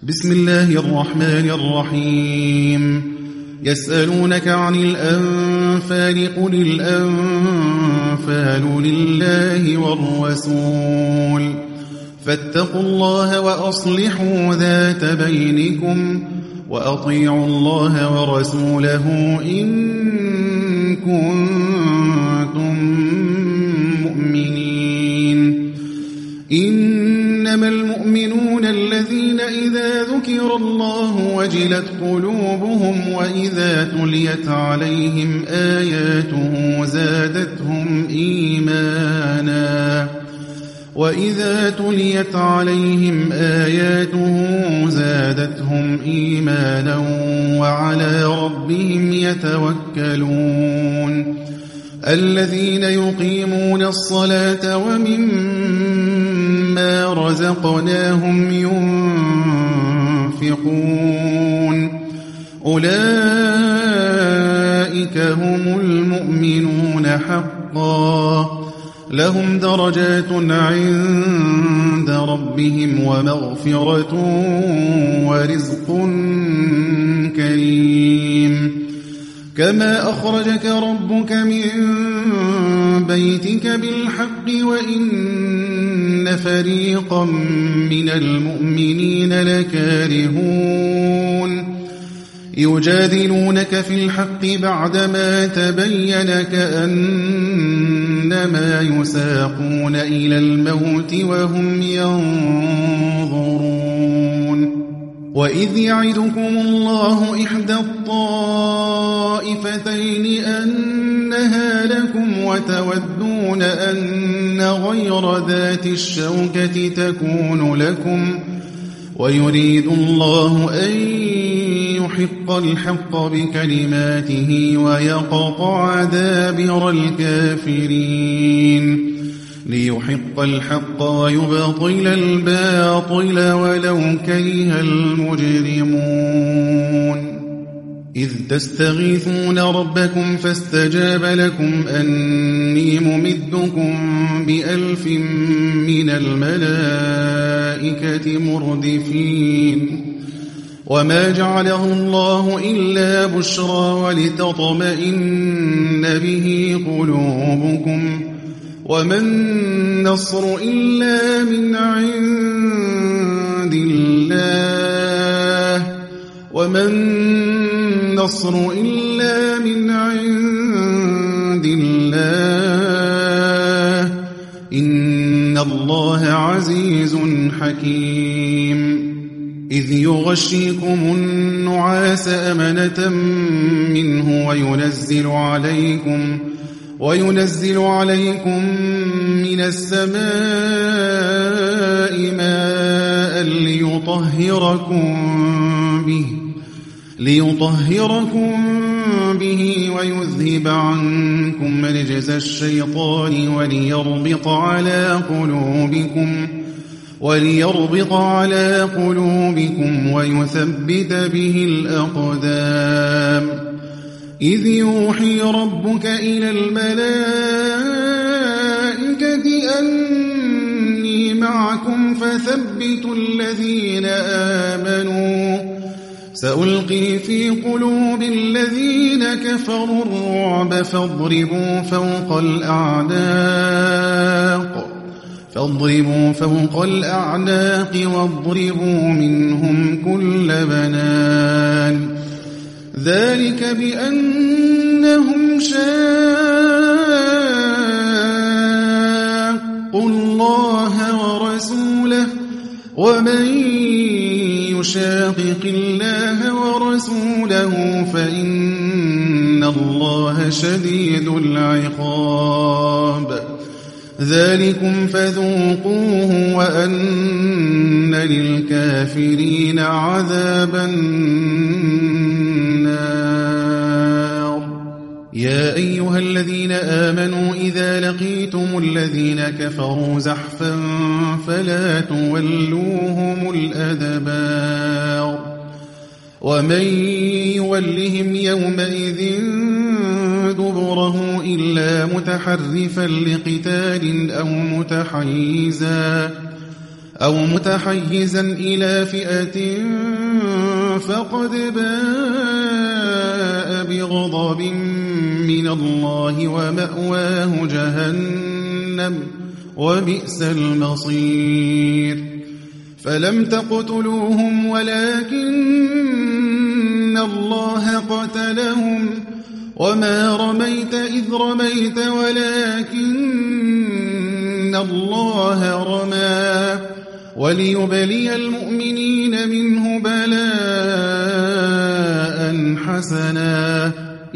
بسم الله الرحمن الرحيم. يسألونك عن الأنفال قل الأنفال لله والرسول فاتقوا الله وأصلحوا ذات بينكم وأطيعوا الله ورسوله إن كنتم مؤمنين. إنما المؤمنون الذين إذا ذكر الله وجلت قلوبهم وإذا تليت عليهم آياته زادتهم إيمانا وعلى ربهم يتوكلون. الذين يقيمون الصلاة ومما رزقناهم ينفقون أولئك هم المؤمنون حقا لهم درجات عند ربهم ومغفرة ورزق كريم. كما أخرجك ربك من بيتك بالحق وإن فريقا من المؤمنين لكارهون يجادلونك في الحق بعدما تبين كأنما يساقون إلى الموت وهم ينظرون. وإذ يعدكم الله إحدى الطائفتين أنها لكم وتودون أن غير ذات الشوكة تكون لكم ويريد الله أن يحق الحق بكلماته ويقطع دابر الكافرين ليحق الحق ويبطل الباطل ولو كره المجرمون. إذ تستغيثون ربكم فاستجاب لكم أني ممدكم ب1000 من الملائكة مردفين. وما جعله الله إلا بشرى ولتطمئن به قلوبكم وما النصر إلا من عند الله إن الله عزيز حكيم. إذ يغشيكم النعاس أمنة منه وينزل عليكم من السماء ماء ليطهركم به ويذهب عنكم رجز الشيطان وليربط على قلوبكم ويثبت به الأقدام. إذ يوحي ربك إلى الملائكة أني معكم فثبتوا الذين آمنوا سألقي في قلوب الذين كفروا الرعب فاضربوا فوق الأعناق واضربوا منهم كل بنان. ذلك بأنهم شاقوا الله ورسوله ومن يشاقق الله ورسوله فإن الله شديد العقاب. ذلكم فذوقوه وأن للكافرين عذاب النار. يا أيها الذين آمنوا إذا لقيتم الذين كفروا زحفا فلا تولوهم الأدبار. ومن يولهم يومئذ دبره إلا متحرفا لقتال أو متحيزا إلى فئة فقد باء بغضب من الله ومأواه جهنم وبئس المصير فلم تقتلوهم ولكن الله قتلهم وما رميت إذ رميت ولكن الله رمى وليبلي المؤمنين منه بلاء حسنا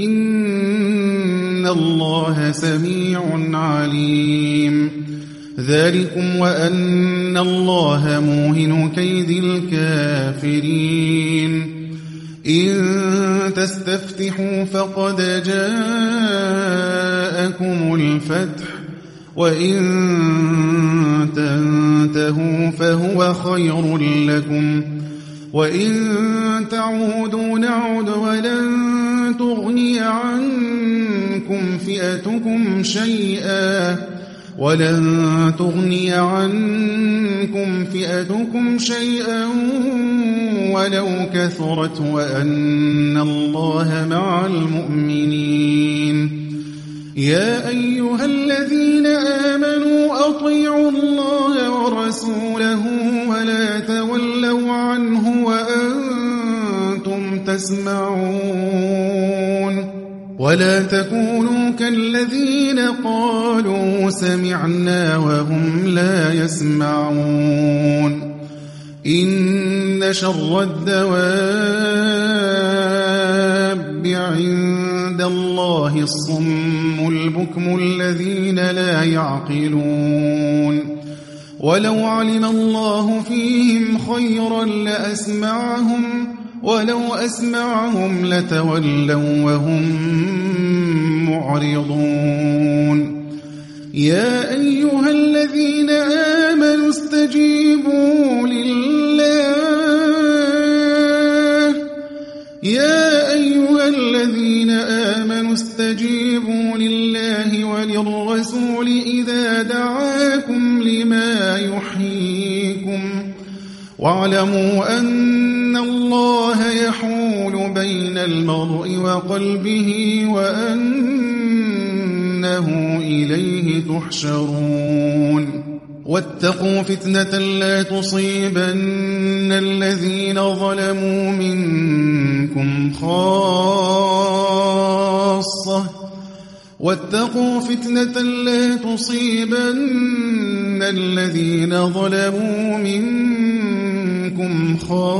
إن الله سميع عليم ذلكم وأن الله موهن كيد الكافرين إن تستفتحوا فقد جاءكم الفتح وإن تنتهوا فهو خير لكم وإن تعودوا نعد ولن تغني عنكم فئتكم شيئا ولو كثرت وأن الله مع المؤمنين يا أيها الذين آمنوا أطيعوا الله ورسوله ولا تولوا عنه وأنتم تسمعون ولا تكونوا كالذين قالوا سمعنا وهم لا يسمعون إن شر الدواب عند الله الصم البكم الذين لا يعقلون ولو علم الله فيهم خيرا لأسمعهم ولو أسمعهم لتولوا وهم معرضون يا أيها الذين آمنوا استجيبوا لله وللرسول إذا دعاكم لما يحييكم واعلموا أن الله يحول بين المرء وقلبه وأنه إليه تحشرون واتقوا فتنة لا تصيبن الذين ظلموا منكم خاصة واتقوا فتنة لا تصيبن الذين ظلموا منكم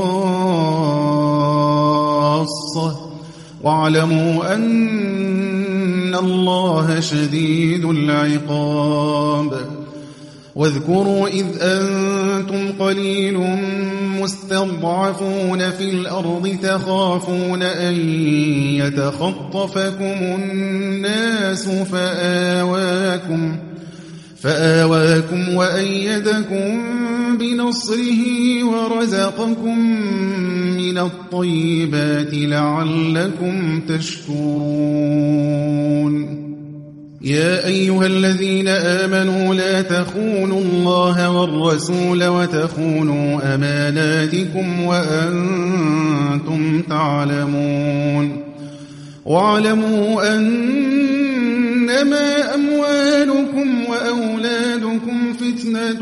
خاصة واعلموا أن الله شديد العقاب واذكروا إذ أنتم قليل مستضعفون في الأرض تخافون أن يتخطفكم الناس فآواكم وأيدكم بنصره ورزقكم من الطيبات لعلكم تشكرون يا أيها الذين آمنوا لا تخونوا الله والرسول وتخونوا أماناتكم وأنتم تعلمون واعلموا أنما أموالكم وأولادكم فتنة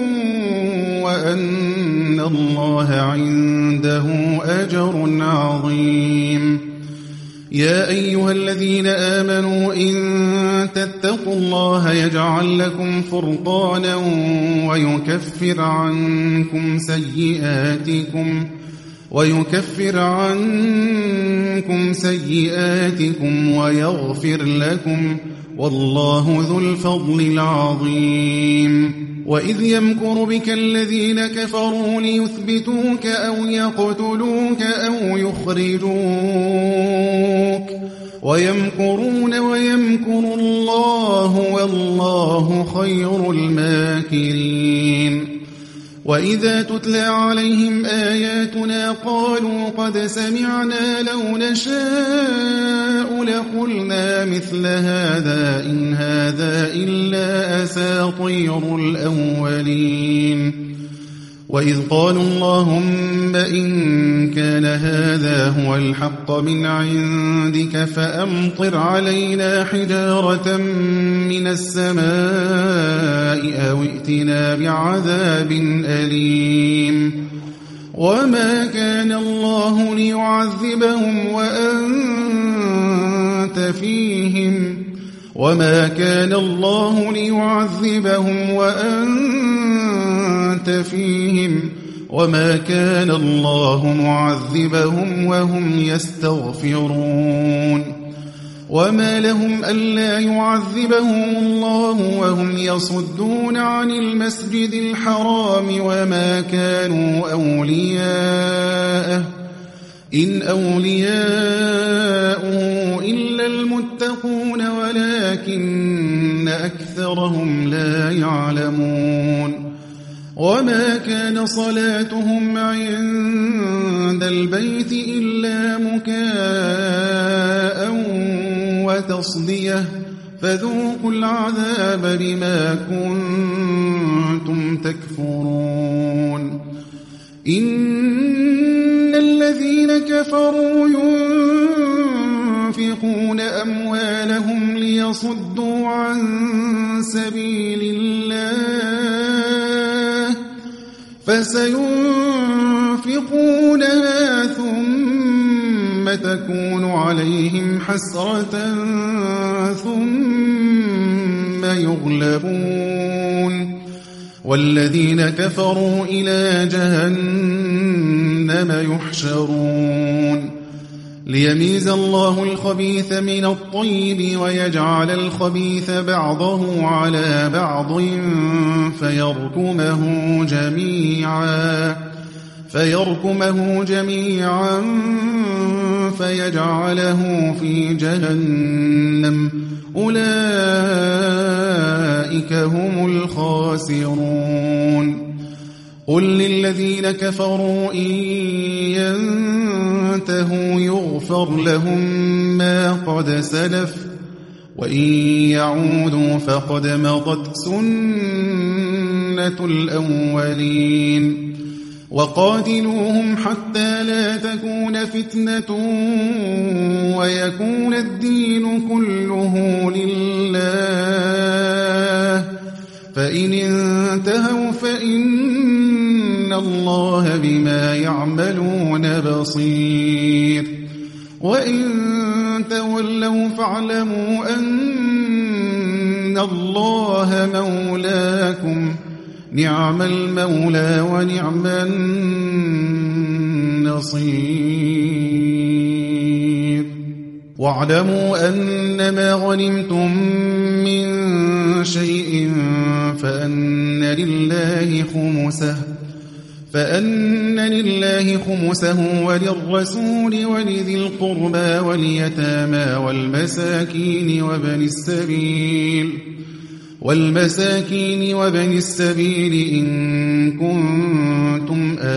وأن الله عنده أجر عظيم يا أيها الذين آمنوا إن تتقوا الله يجعل لكم فرقانا ويكفر عنكم سيئاتكم ويغفر لكم والله ذو الفضل العظيم وإذ يمكر بك الذين كفروا ليثبتوك أو يقتلوك أو يخرجوك ويمكرون ويمكر الله والله خير الماكرين وإذا تتلى عليهم آياتنا قالوا قد سمعنا لو نشاء لقلنا مثل هذا إن هذا إلا أساطير الأولين وإذ قالوا اللهم إن كان هذا هو الحق من عندك فأمطر علينا حجارة من السماء أو ائتنا بعذاب أليم وما كان الله ليعذبهم وأنت فيهم وما كان الله معذبهم وهم يستغفرون وما لهم ألا يعذبهم الله وهم يصدون عن المسجد الحرام وما كانوا أولياءه إن أولياؤه إلا المتقون ولكن أكثرهم لا يعلمون وما كان صلاتهم عند البيت إلا مكاء وتصدية فذوقوا العذاب بما كنتم تكفرون إن الذين كفروا ينفقون أموالهم ليصدوا عن سبيل الله فسينفقونها ثم تكون عليهم حسرة ثم يغلبون والذين كفروا إلى جهنم يحشرون ليميز الله الخبيث من الطيب ويجعل الخبيث بعضه على بعض فيركمه جميعا فيجعله في جهنم أولئك هم الخاسرون قل للذين كفروا إن ينتهوا يغفر لهم ما قد سلف وإن يعودوا فقد مضت سنة الأولين وقاتلوهم حتى لا تكون فتنة ويكون الدين كله لله فإن انتهوا فإن الله بما يعملون بصير وإن تولوا فاعلموا أن الله مولاكم نعم المولى ونعم النصير واعلموا أنما غنمتم من شيء فأن لله خمسه وللرسول ولذي القربى واليتامى والمساكين وابن السبيل إن كنتم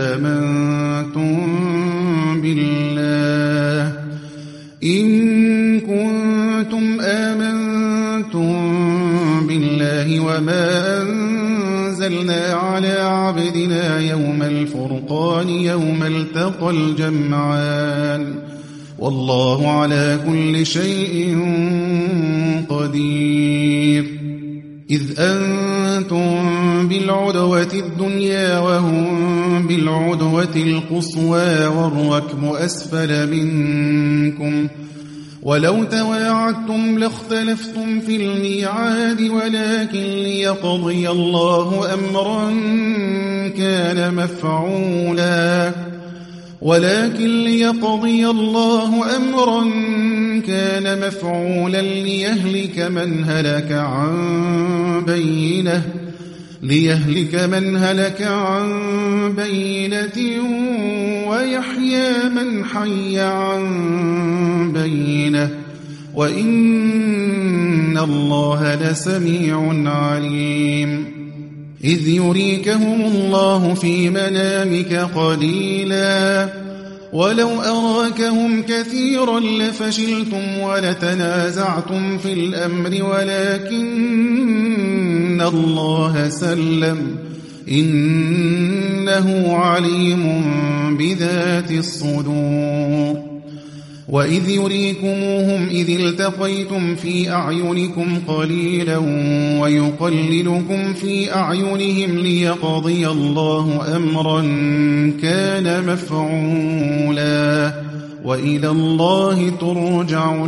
آمنتم بالله وما أنزلنا على عبدنا يوم الفرقان يوم التقى الجمعان والله على كل شيء قدير إذ أنتم بالعدوة الدنيا وهم بالعدوة القصوى والركب أسفل منكم ولو تواعدتم لاختلفتم في الميعاد ولكن ليقضي الله أمرا كان مفعولا ليهلك من هلك عن بينة ويحيى من حي عن بينة وإن الله لسميع عليم إذ يريكهم الله في منامك قليلا ولو أراكهم كثيرا لفشلتم ولتنازعتم في الأمر ولكن الله سلم إنه عليم بذات الصدور وإذ يريكموهم إذ التقيتم في أعينكم قليلا ويقللكم في أعينهم ليقضي الله أمرا كان مفعولا وإلى الله ترجع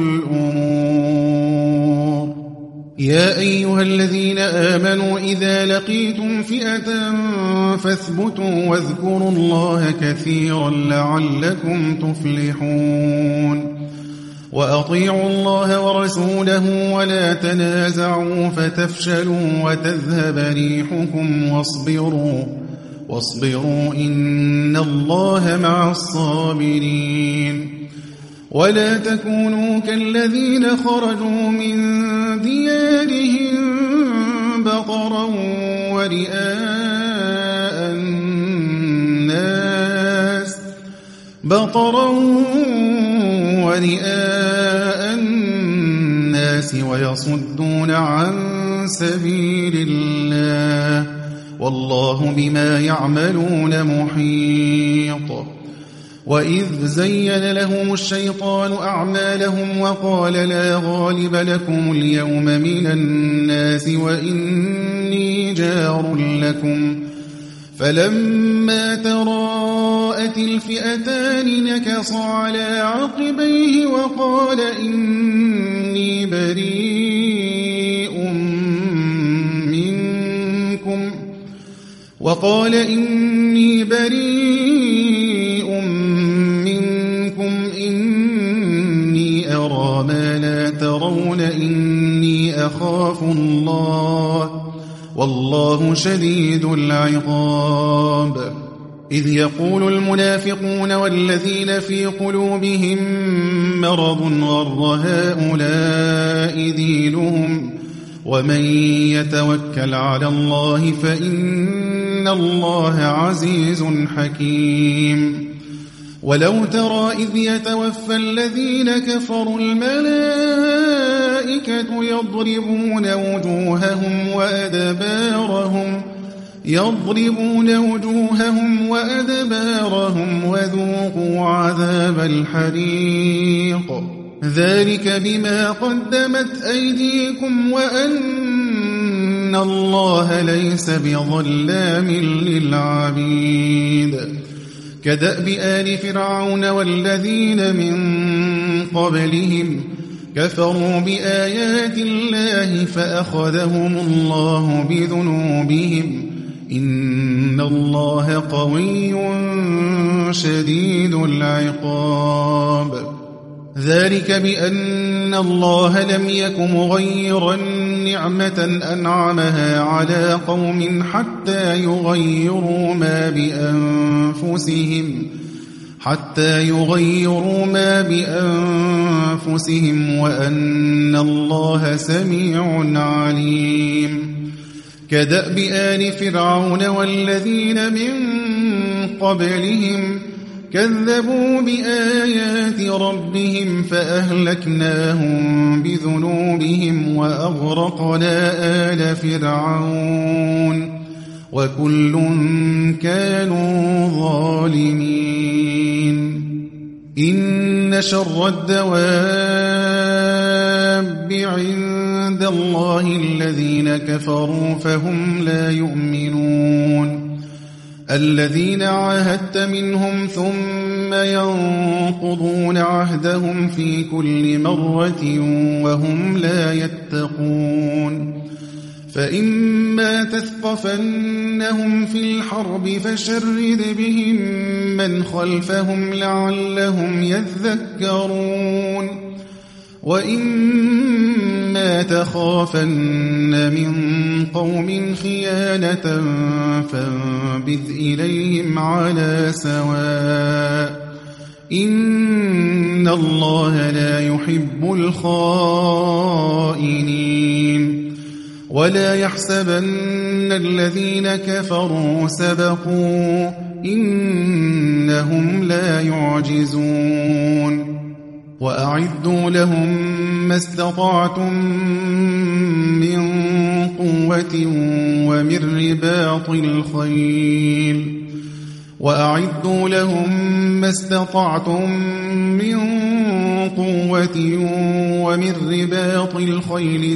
الأمور يا أيها الذين آمنوا إذا لقيتم فئة فاثبتوا واذكروا الله كثيرا لعلكم تفلحون وأطيعوا الله ورسوله ولا تنازعوا فتفشلوا وتذهب ريحكم واصبروا إن الله مع الصابرين ولا تكونوا كالذين خرجوا من ديارهم بطرا ورئاء الناس ويصدون عن سبيل الله والله بما يعملون محيط وإذ زين لهم الشيطان أعمالهم وقال لا غالب لكم اليوم من الناس وإني جار لكم فلما تراءت الفئتان نكص على عقبيه وقال إني بريء منكم إني أرى ما لا ترون إني أخاف الله والله شديد العقاب إذ يقول المنافقون والذين في قلوبهم مرض غر هؤلاء دينهم ومن يتوكل على الله فإن الله عزيز حكيم ولو ترى إذ يتوفى الذين كفروا الملائكة يضربون وجوههم وأدبارهم وذوقوا عذاب الحريق ذلك بما قدمت أيديكم وأن الله ليس بظلام للعبيد كدأب آل فرعون والذين من قبلهم كفروا بآيات الله فأخذهم الله بذنوبهم إن الله قوي شديد العقاب ذلك بأن الله لم يك مغيرا نعمة أنعمها على قوم حتى يغيروا ما بأنفسهم وأن الله سميع عليم كدأب آل فرعون والذين من قبلهم كذبوا بآيات ربهم فأهلكناهم بذنوبهم وأغرقنا آل فرعون وكل كانوا ظالمين إن شر الدواب عند الله الذين كفروا فهم لا يؤمنون الذين عاهدت منهم ثم ينقضون عهدهم في كل مرة وهم لا يتقون فإما تثقفنهم في الحرب فشرد بهم من خلفهم لعلهم يذكرون وإما تخافن من قوم خيانة فانبذ إليهم على سواء إن الله لا يحب الخائنين ولا يحسبن الذين كفروا سبقوا إنهم لا يعجزون وأعدوا لهم ما استطعتم من قوة ومن رباط الخيل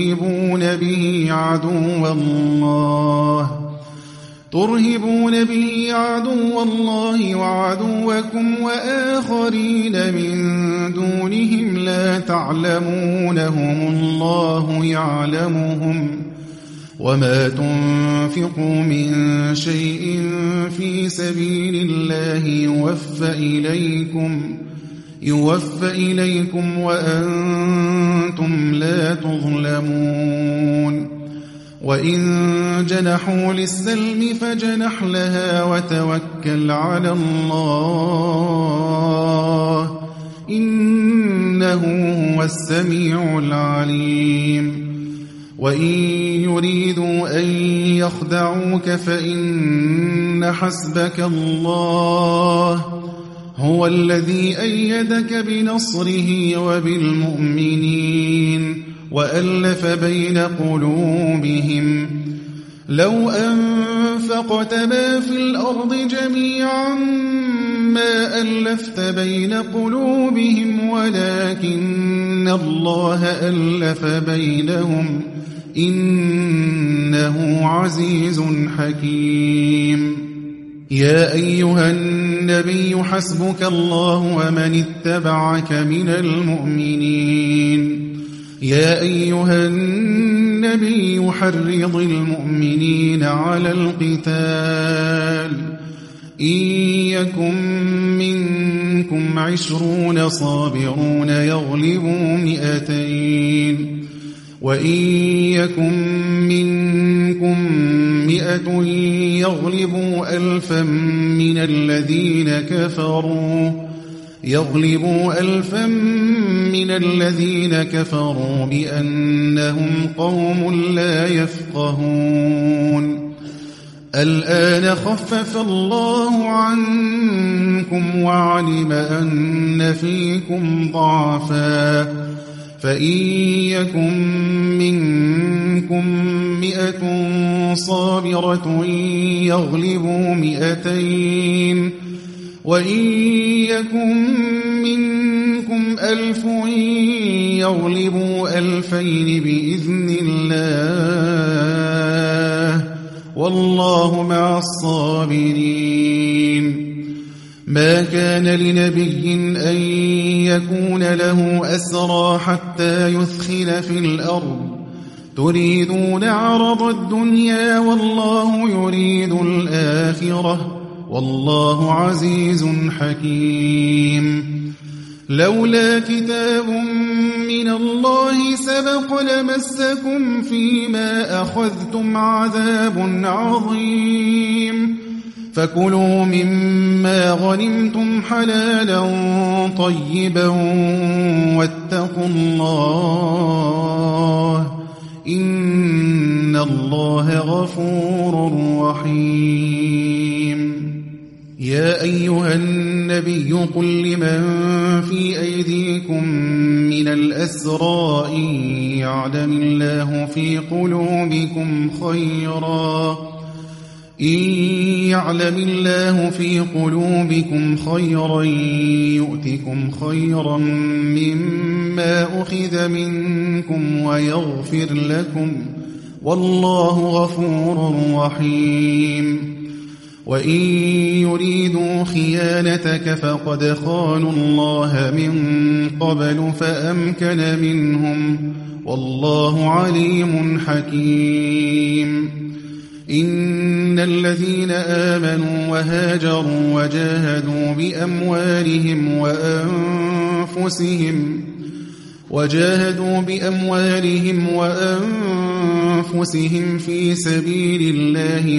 ترهبون به عدو الله وعدوكم وآخرين من دونهم لا تعلمونهم الله يعلمهم وما تنفقوا من شيء في سبيل الله يوفى إليكم وأنتم لا تظلمون وإن جنحوا للسلم فجنح لها وتوكل على الله إنه هو السميع العليم وإن يريدوا أن يخدعوك فإن حسبك الله هو الذي أيدك بنصره وبالمؤمنين وألف بين قلوبهم لو أنفقت ما في الأرض جميعا ما ألفت بين قلوبهم ولكن الله ألف بينهم إنه عزيز حكيم يا أيها النبي حسبك الله ومن اتبعك من المؤمنين يا أيها النبي حرض المؤمنين على القتال إن يكن منكم 20 صابرون يغلبوا 200 وإن يكن منكم 100 يغلبوا 1000 من الذين كفروا بأنهم قوم لا يفقهون الآن خفف الله عنكم وعلم أن فيكم ضعفا فإن يكن منكم 100 صابرة يغلبوا 200 وإن يكن منكم 1000 يغلبوا 2000 بإذن الله والله مع الصابرين ما كان لنبي أن يكون له أسرى حتى يثخن في الأرض تريدون عرض الدنيا والله يريد الآخرة والله عزيز حكيم لولا كتاب من الله سبق لمسكم فيما أخذتم عذاب عظيم فكلوا مما غنمتم حلالا طيبا واتقوا الله إن الله غفور رحيم يا أيها النبي قل لمن في أيديكم من الأسرى إن يعلم الله في قلوبكم خيرا يؤتكم خيرا مما أخذ منكم ويغفر لكم والله غفور رحيم وإن يريدوا خيانتك فقد خانوا الله من قبل فأمكن منهم والله عليم حكيم إن الذين آمنوا وهاجروا وجاهدوا بأموالهم وأنفسهم في سبيل الله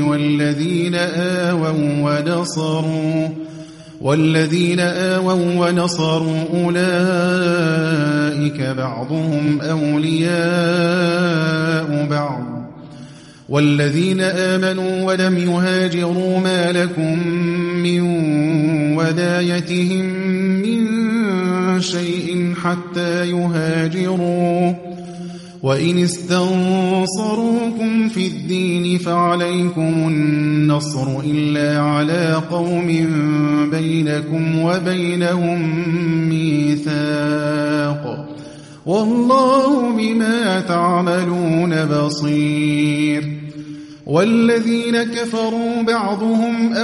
والذين آووا ونصروا أولئك بعضهم أولياء بعض والذين آمنوا ولم يهاجروا ما لكم من ولايتهم من شيء حتى يهاجروا، وإن استنصروكم في الدين فعليكم النصر إلا على قوم بينكم وبينهم ميثاق، والله بما تعملون بصير. والذين كفروا بعضهم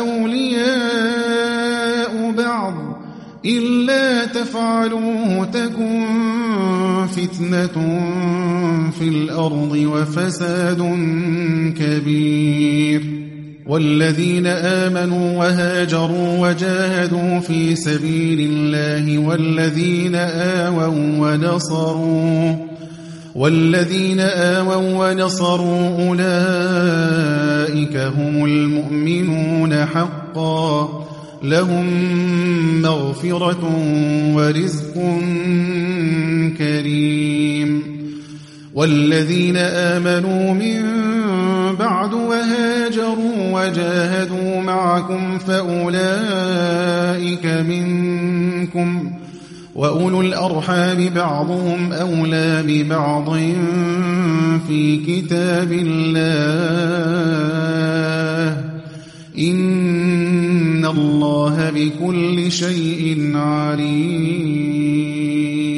أولياء بعض إلا تفعلوه تكن فتنة في الأرض وفساد كبير. والذين آمنوا وهاجروا وجاهدوا في سبيل الله والذين آووا ونصروا أولئك هم المؤمنون حقا، لهم مغفرة ورزق كريم. والذين آمنوا من بعد وهاجروا وجاهدوا معكم فأولئك منكم، وأولو الأرحام بعضهم أولى ببعض في كتاب الله، إن الله بكل شيء عليم.